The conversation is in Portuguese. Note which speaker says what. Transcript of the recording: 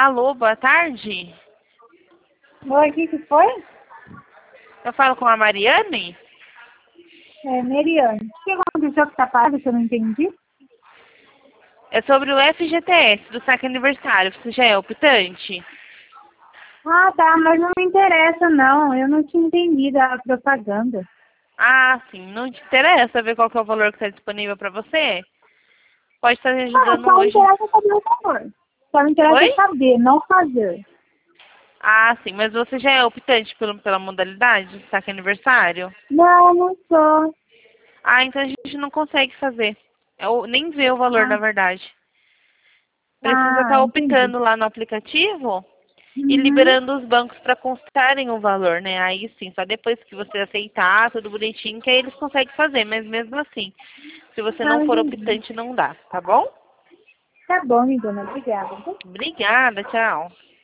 Speaker 1: Alô, boa tarde.
Speaker 2: Oi, o que foi?
Speaker 1: Eu falo com a Mariane?
Speaker 2: É, Meriane. O que aconteceu que tá parado que eu não entendi?
Speaker 1: É sobre o FGTS do saque aniversário. Você já é optante?
Speaker 2: Ah, tá, mas não me interessa, não. Eu não tinha entendido a propaganda.
Speaker 1: Ah, sim. Não te interessa ver qual que é o valor que está disponível para você? Pode estar
Speaker 2: Ah,
Speaker 1: ajudando
Speaker 2: só me
Speaker 1: hoje.
Speaker 2: interessa saber o valor. Só me
Speaker 1: Oi?
Speaker 2: interessa saber, não fazer.
Speaker 1: Ah, sim. Mas você já é optante pela modalidade do saque aniversário?
Speaker 2: Não, não sou.
Speaker 1: Ah, então a gente não consegue fazer. Eu nem ver o valor, na
Speaker 2: Ah,
Speaker 1: verdade. Precisa estar
Speaker 2: entendi.
Speaker 1: optando lá no aplicativo e
Speaker 2: Uhum.
Speaker 1: liberando os bancos para constarem o valor, né? Aí sim, só depois que você aceitar, tudo bonitinho, que aí eles conseguem fazer. Mas mesmo assim, se você
Speaker 2: Ah,
Speaker 1: não for
Speaker 2: entendi.
Speaker 1: optante, não dá, tá bom?
Speaker 2: Tá bom, então, obrigada.
Speaker 1: Obrigada, tchau.